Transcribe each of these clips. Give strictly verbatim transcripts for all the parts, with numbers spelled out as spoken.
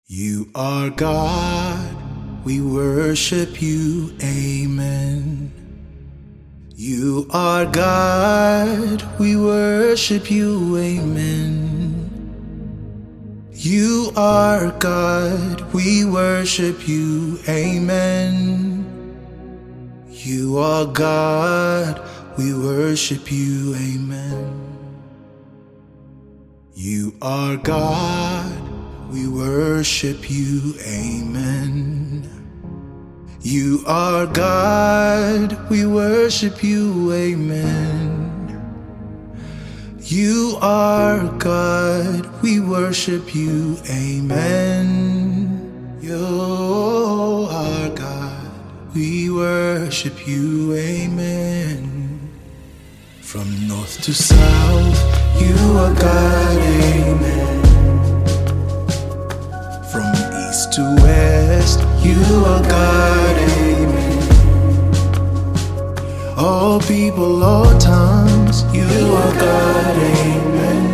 You are God, we worship you, amen. You are God, we worship you, amen. You are God, we worship you, amen. You are God, we worship you, amen. You are God, we worship you, amen. You are God, we worship you, amen. You are God, we worship you, amen. You are God, we worship you, amen. From north to south, you are God, amen. From east to west, you are God, amen. All people, all times, you are God, amen.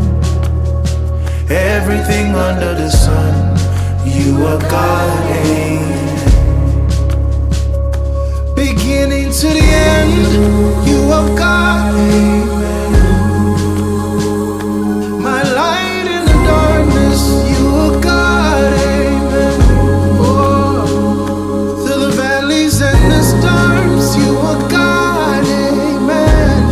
Everything under the sun, you are God, amen. Beginning to the end, you are God, amen. My light in the darkness, you are God, amen. Oh, through the valleys and the storms, you are God, amen.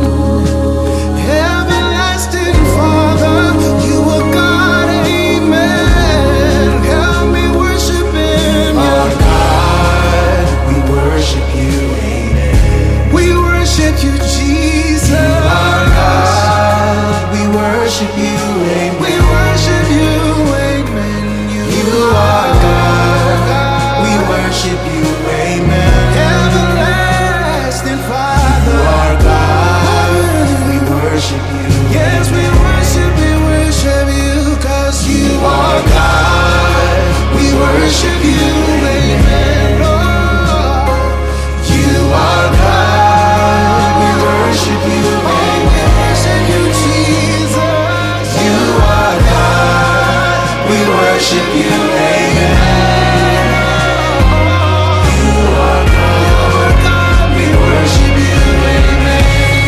Everlasting Father, you are God, amen. Help me worship Him. Our God, we worship you, amen. We worship you, Jesus. Our God, we worship you, amen. We worship you, amen. You, you are God, we worship you, amen. Everlasting Father, you are God, we worship you. Yes, we worship, we worship you, cause you are God, we worship you, amen. Oh, you are God, we worship you, amen. We worship you, Jesus. You are God, we worship you, amen. You are God, we worship you, amen.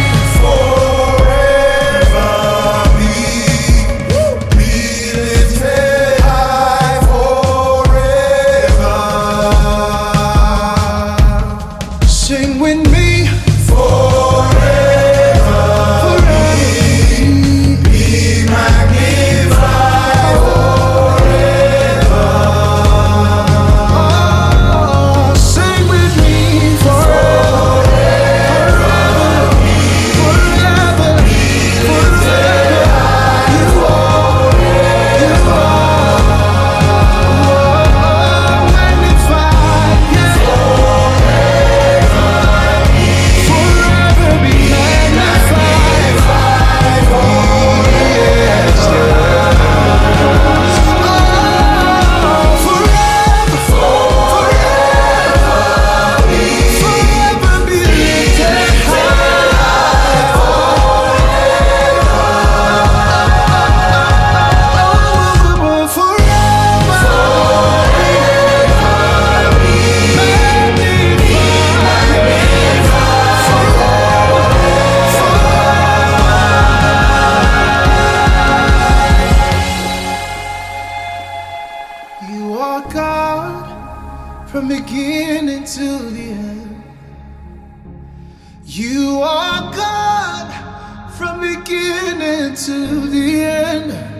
Forever be, be lifted high forever. Sing with me. Forever, be, be magnified forever. Oh, sing with me. Forever, forever, be lifted high. You are, you are magnified, yeah. Forever be magnified, oh, yes. Oh, forever, forever be, forever be lifted high, oh, forever, forever be You are God from beginning to the end. You are God from beginning to the end.